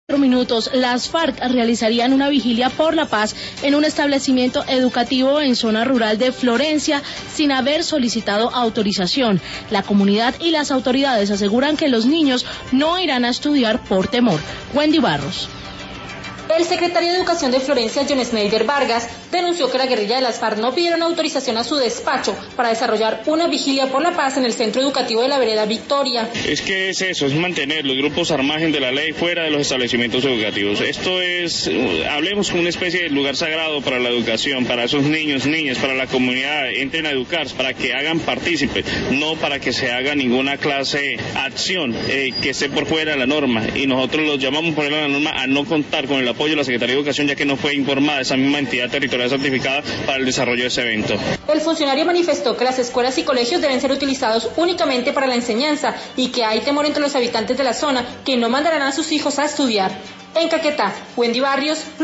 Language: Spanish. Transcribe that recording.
Minutos, las FARC realizarían una vigilia por la paz en un establecimiento educativo en zona rural de Florencia sin haber solicitado autorización. La comunidad y las autoridades aseguran que los niños no irán a estudiar por temor. Wendy Barros. El secretario de Educación de Florencia, John Schneider Vargas, denunció que la guerrilla de las FARC no pidieron autorización a su despacho para desarrollar una vigilia por la paz en el centro educativo de la vereda Victoria. Es que es eso, es mantener los grupos al margen de la ley fuera de los establecimientos educativos. Esto es, hablemos con una especie de lugar sagrado para la educación, para esos niños, niñas, para la comunidad, entren a educarse, para que hagan partícipe, no para que se haga ninguna clase acción que esté por fuera de la norma. Y nosotros los llamamos por fuera de la norma a no contar con el apoyo de la Secretaría de Educación, ya que no fue informada esa misma entidad territorial certificada para el desarrollo de ese evento. El funcionario manifestó que las escuelas y colegios deben ser utilizados únicamente para la enseñanza y que hay temor entre los habitantes de la zona que no mandarán a sus hijos a estudiar. En Caquetá, Wendy Barrios.